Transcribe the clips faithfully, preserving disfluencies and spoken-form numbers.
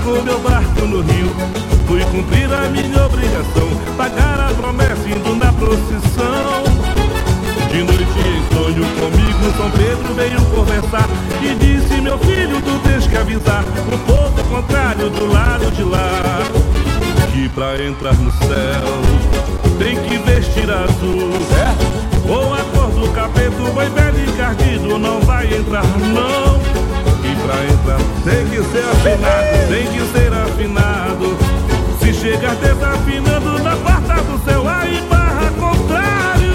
com meu barco no rio. Fui cumprir a minha obrigação, pagar a promessa indo na procissão. De noite em sonho comigo São Pedro veio conversar e disse: meu filho, tu tens que avisar o povo contrário do lado de lá, que pra entrar no céu tem que vestir azul, ou a cor do capeta, o boi velho encardido não vai entrar não. E pra entrar tem que ser afinado, tem que ser afinado. Se chegar desafinando na porta do céu, aí barra contrário.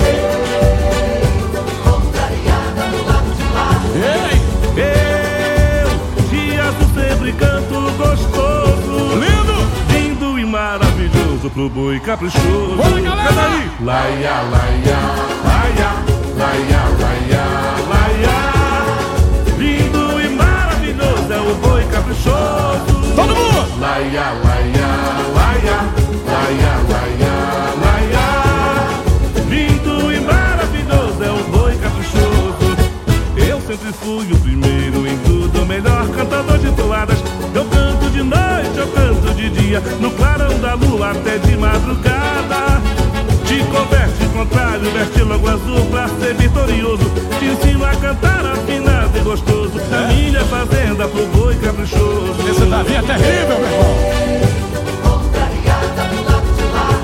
Contrariada do lado de lá. Ei! Eu, de azul sempre canto gostoso, lindo, lindo e maravilhoso pro boi caprichoso. Bora, galera! Laia, laia, laia, laia, laia, laia. Lindo e maravilhoso é o boi caprichoso. Todo mundo! Laia, laia, laia, laia, laia, laia. Lindo e maravilhoso é o boi caprichoso. Eu sempre fui o primeiro em tudo, melhor cantador de toadas. Eu canto de noite, eu canto de dia, no clarão da lua até de madrugada. Te converte contrário, veste logo azul pra ser vitorioso. Te ensino a cantar afinado e gostoso, na minha fazenda pro boi caprichoso. Esse Davi é terrível, meu irmão. Contrariada do lado de lá.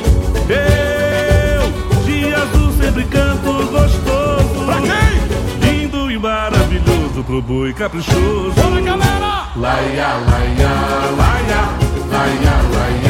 Eu, de azul sempre canto gostoso. Pra quem? Lindo e maravilhoso pro boi caprichoso. Bora, galera! Laia, laia, laia, laia, laia.